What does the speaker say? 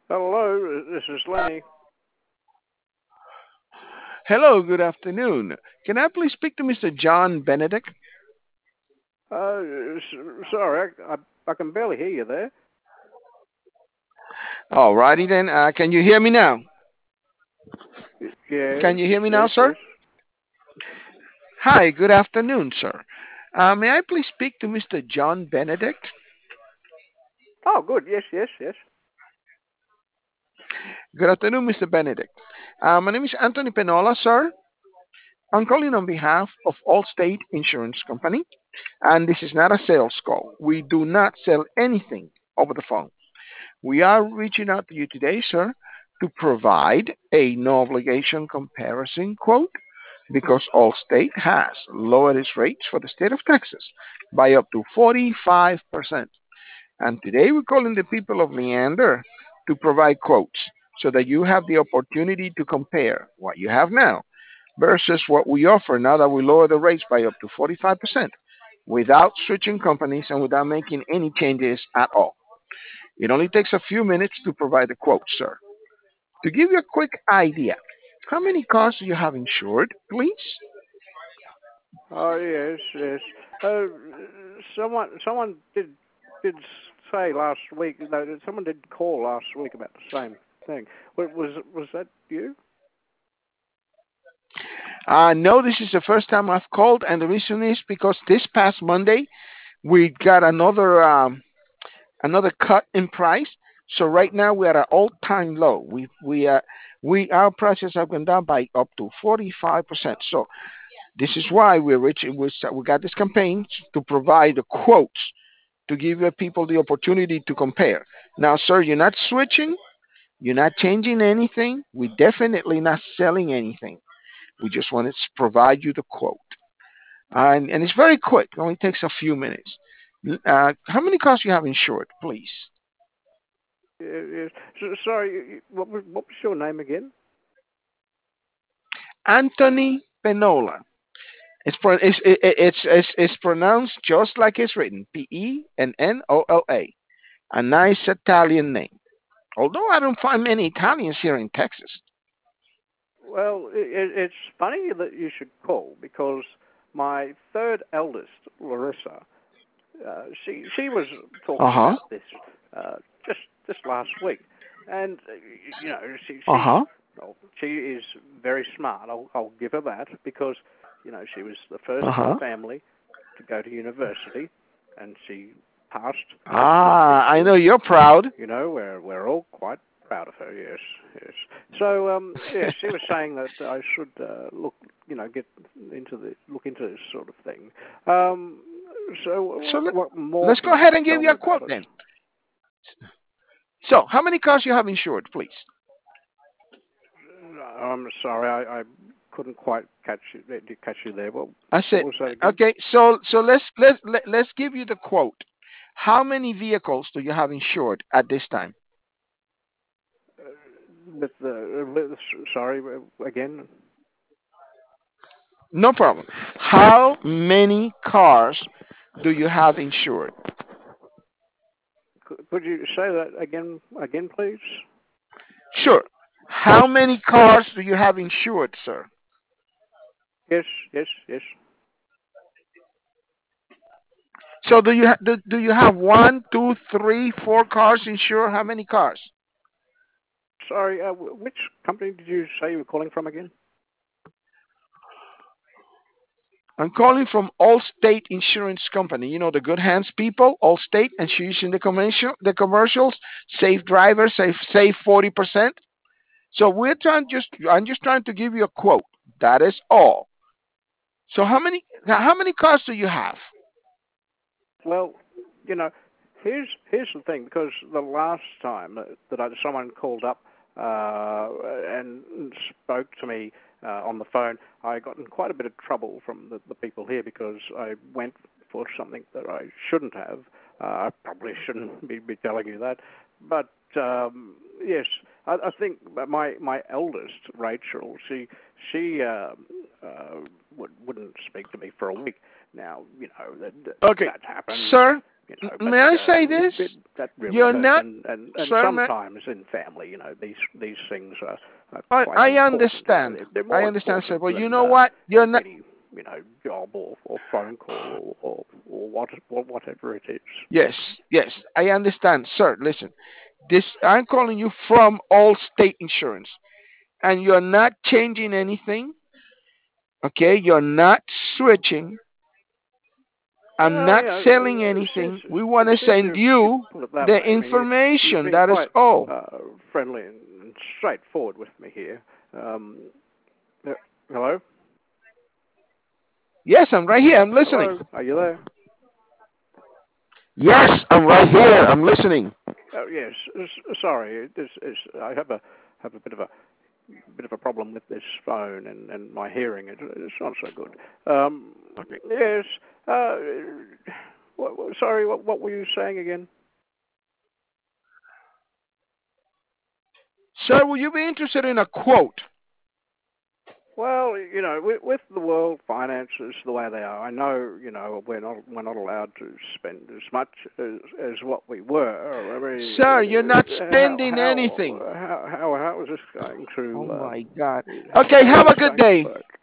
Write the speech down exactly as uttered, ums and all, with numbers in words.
Hello, this is Lenny. Hello, good afternoon. Can I please speak to Mister John Benedict? Uh, s- sorry, I, I, I can barely hear you there. Alrighty then. Uh, can you hear me now? Y- Yes, Can you hear me now, yes, sir? yes. Hi, good afternoon, sir. Uh, may I please speak to Mister John Benedict? Oh, good. Yes, yes, yes. Good afternoon, Mister Benedict. Uh, my name is Anthony Penola, sir. I'm calling on behalf of Allstate Insurance Company, and this is not a sales call. We do not sell anything over the phone. We are reaching out to you today, sir, to provide a no obligation comparison quote because Allstate has lowered its rates for the state of Texas by up to forty-five percent. And today we're calling the people of Leander to provide quotes so that you have the opportunity to compare what you have now versus what we offer now that we lower the rates by up to forty-five percent without switching companies and without making any changes at all. It only takes a few minutes to provide a quote, sir. To give you a quick idea, how many cars do you have insured, please? Oh, yes, yes. Uh, someone, someone did did say last week. No, someone did call last week about the same thing. Wa- Was was that you? Uh, no, this is the first time I've called, and the reason is because this past Monday we got another um, another cut in price. So right now we're at an all-time low. We we uh, we our prices have gone down by up to forty-five percent. So this is why we're reaching. We we got this campaign to provide the quotes to give the people the opportunity to compare. Now, sir, you're not switching. You're not changing anything. We're definitely not selling anything. We just want to provide you the quote. And, and it's very quick. It only takes a few minutes. Uh, how many cars you have insured, please? Yes, yes. So, sorry, you- you- what was what was your name again? Anthony Penola. It's, pro- it's, it- it's, it's, it's pronounced just like it's written, P E N N O L A. A nice Italian name. Although I don't find many Italians here in Texas. Well, it, it's funny that you should call because my third eldest, Larissa, uh, she she was Uh talking huh. about this uh, just just last week, and uh, you know she Uh she's huh. well, she is very smart. I'll I'll give her that because you know she was the first Uh in the huh. family to go to university, and she passed Ah, I matriculated. know you're proud. You know, we're we're all quite proud of her. Yes, yes. So um, yes, she was saying that I should uh, look, you know, get into the look into this sort of thing. Um, so So what, let, what more let's can go you ahead and give tell you me a about quote it? then. So, how many cars you have insured, please? I'm sorry, I, I couldn't quite catch you, catch you there. What I what said, was that again? okay. So, so let's let's let, let's give you the quote. How many vehicles do you have insured at this time? Uh, with the with, sorry again. No problem. How many cars do you have insured? Could you say that again again, please? Sure. How many cars do you have insured, sir? Yes, yes, yes. So, do you ha- do, do you have one, two, three, four cars insured? How many cars? Sorry, uh, which company did you say you were calling from again? I'm calling from Allstate Insurance Company. You know the Good Hands people, Allstate, and she's in the commercial, the commercials. Safe driver, save save forty percent. So we're trying just I'm just trying to give you a quote. That is all. So how many how many cars do you have? Well, you know, here's here's the thing because the last time that, that I, someone called up uh, and spoke to me uh, on the phone, I got in quite a bit of trouble from the, the people here because I went for something that I shouldn't have. Uh, I probably shouldn't be, be telling you that, but um, yes, I, I think my my eldest Rachel, she she uh, uh, would, wouldn't speak to me for a week. Now, you know, that Okay, that happens. sir. you know, but May I uh, say it, this? it, that really You're hurt. not, And, and, and sir. ma- sometimes in family, you know, these these things are, are I, quite I important. You know, understand. they're, they're I more understand, sir. important But you than know uh, what? You're not. any you know job or, or phone call or, or, or what or whatever it is. Yes, yes. I understand, sir. Listen, this I'm calling you from Allstate Insurance, and you're not changing anything. Okay, you're not switching. I'm Well, not you know, selling since anything. We want to since send you've, you've you put it that the way, I mean, you've you've information. been That is quite all. uh, friendly and, and straightforward with me here. Um, uh, hello, Yes, I'm right here. I'm listening. hello, are you there? Yes, I'm right here. I'm listening. Oh, yes. s- Sorry, this is I have a have a bit of a bit of a problem with this phone and, and my hearing. It, it's not so good. Um, Okay. yes. Uh, what, what- sorry, what, what were you saying again? Sir, will you be interested in a quote? Well, you know, with, with the world finances the way they are, I know, you know, we're not we're not allowed to spend as much as, as what we were. I Sir, you're not mean, uh, how spending how anything. how how, how is this going Oh to my um, God. how Okay, how is have a this good going to day. work?